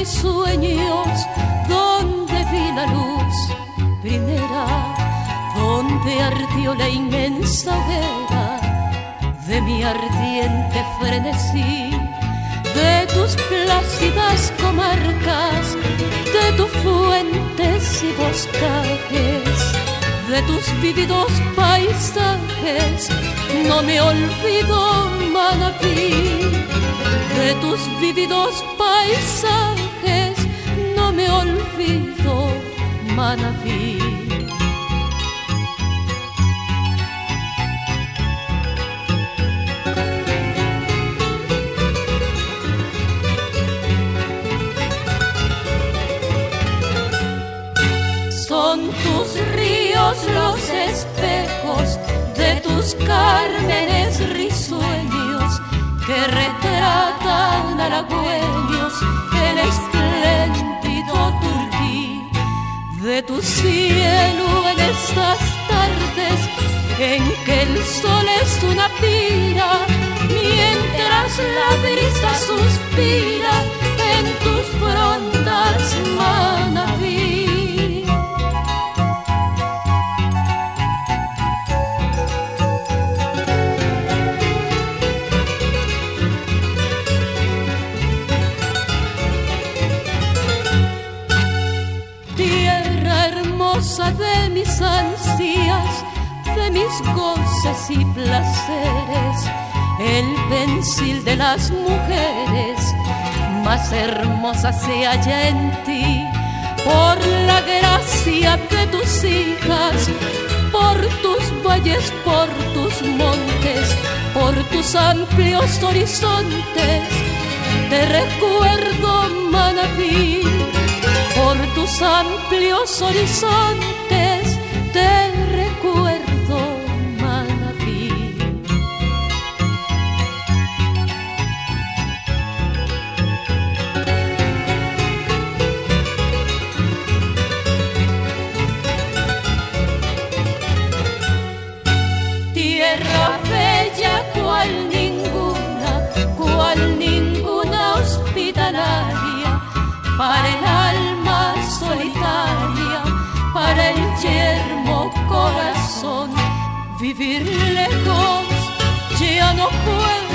mis sueños, donde vi la luz primera, donde ardió la inmensa hoguera de mi ardiente frenesí, de tus plácidas comarcas, de tus fuentes y boscajes, de tus vívidos paisajes. No me olvido, Manabí, de tus vívidos paisajes. No me olvido, Manabí. Son tus ríos los espejos de tus cármenes risueños que retratan halagüeños el espléndido Turquí de tu cielo en estas tardes en que el sol es una pira, mientras la brisa suspira en tus frondas, Manabí. De mis ansias, de mis goces y placeres, el pensil de las mujeres más hermosa se halla en ti, por la gracia de tus hijas, por tus valles, por tus montes, por tus amplios horizontes. Te recuerdo, Manabí, por tus amplios horizontes, te recuerdo, Manabí. Tierra bella cual ninguna hospitalaria, para el alma solitaria, para el yermo corazón. Vivir lejos ya no puedo